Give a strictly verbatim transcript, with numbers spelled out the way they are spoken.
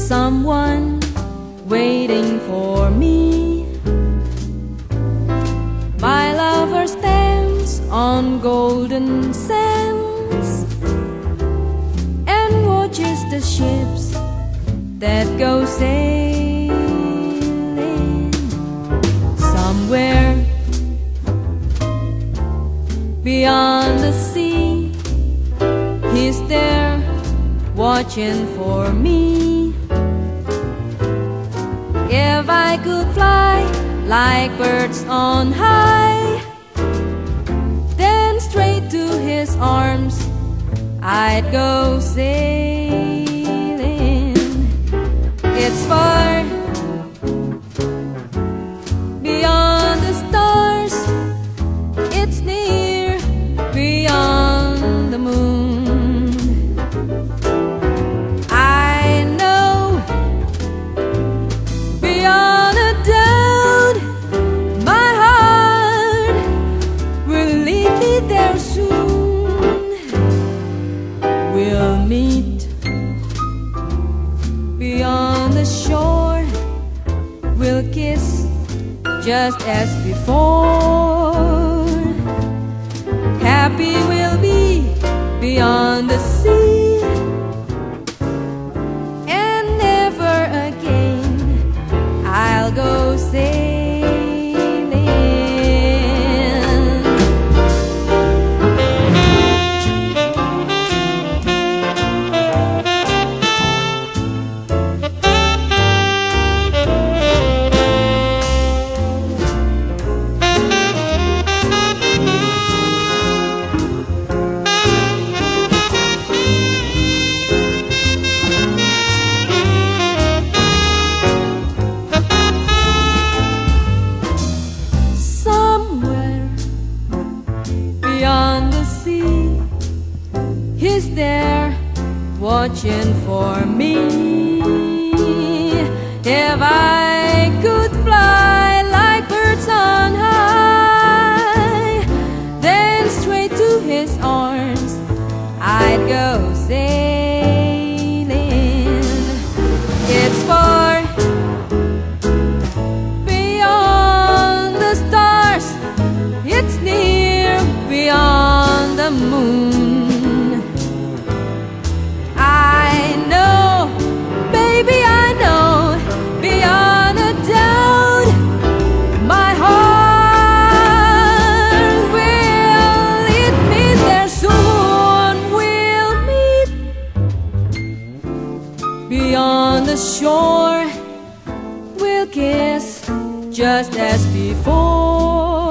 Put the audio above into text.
someone waiting for me. My lover stands on golden sands and watches the ships that go sailing somewhere beyond the sea. He's there watching for me. If I could fly like birds on high, then straight to his arms I'd go sailing. It's far beyond the stars, it's near beyond the moon. I know beyond a doubt my heart will lead me there soon. We'll meet beyond the shore, we'll kiss just as before. Happy we'll be beyond the sea, and never again I'll go sailing. Beyond the sea, he's there watching for me. If I could fly like birds on high, then straight to his arms I'd go sailing. It's far beyond the stars, it's near beyond the moon. I know, baby, I know, beyond a doubt my heart will lead me there soon. We'll meet beyond the shore, we'll kiss just as before.